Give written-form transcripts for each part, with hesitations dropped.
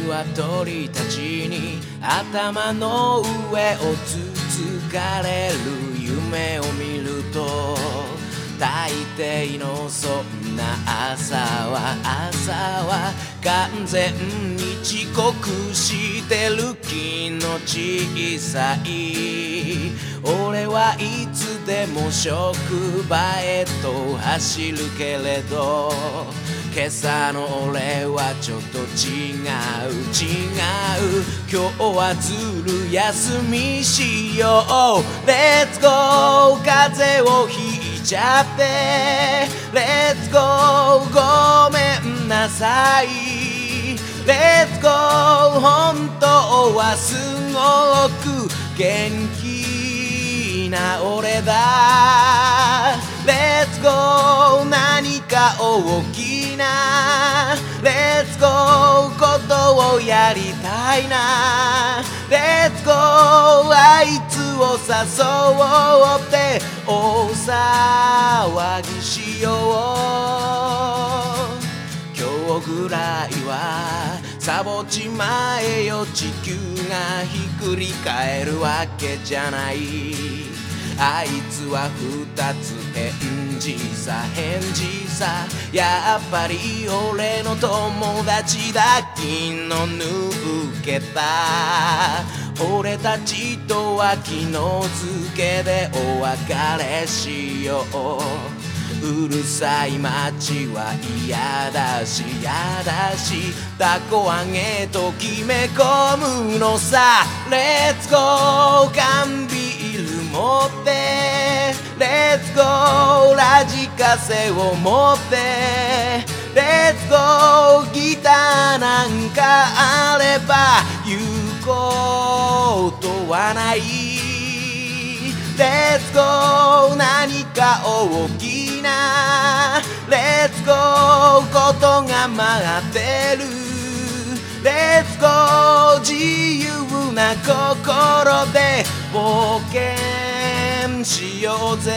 鶏たちに頭の上をつつかれる夢を見ると、大抵のそんな朝は完全に遅刻してる気の小さい俺はいつでも職場へと走るけれど、今朝の俺はちょっと違う今日はずる休みしよう。レッツゴー風邪をひいちゃってレッツゴーごめんなさい。レッツゴー本当はすごく元気な俺だ。レッツゴー何か大きなレッツゴーことをやりたいな。レッツゴーあいつを誘おうって大騒ぎしよう。今日ぐらいはサボちまえよ、地球がひっくり返るわけじゃない。あいつは二つ返事さやっぱり俺の友達だ。昨日抜けた俺たちとは昨日付でお別れしよう。うるさい街は嫌だしタコ揚げと決め込むのさ。レッツゴー缶ビール持ってレッツゴーラジカセを持ってレッツゴーギターなんかあれば言うことはない。レッツゴー何か大きなレッツゴーことが待ってる。レッツゴー自由な心で冒険しようぜ。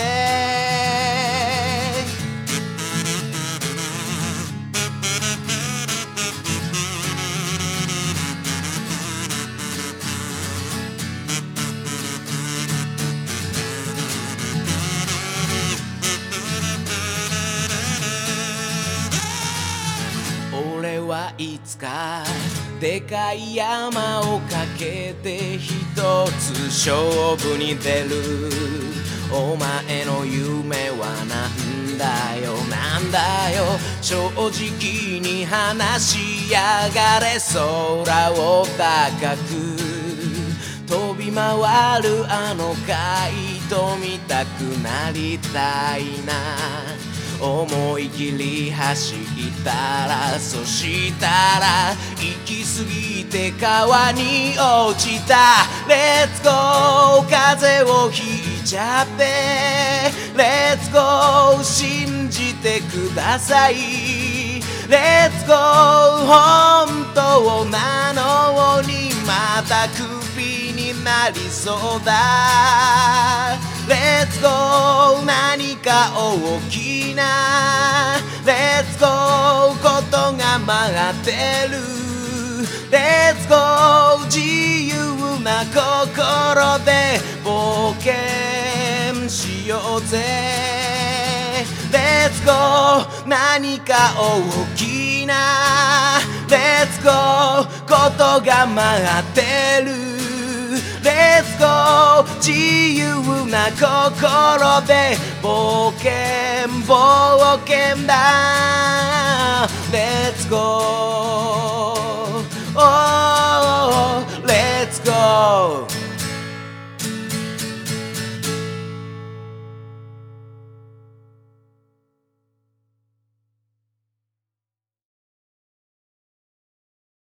俺はいつかでかい山をかけて一つ勝負に出る。お前の夢はなんだよ正直に話しやがれ。空を高く飛び回るあのカイト見たくなりたいな。思い切り走ったらそしたら行き過ぎて川に落ちた。レッツゴー風邪をひいちゃってレッツゴー信じてください。レッツゴー本当なのにまたクビになりそうだ。レッツゴー何か大きなレッツゴーことが待ってる。レッツゴー自由な心で冒険しようぜ。レッツゴー何か大きなレッツゴーことが待ってる。レッツゴー自由な心で冒険だ。レッツゴーレッツゴー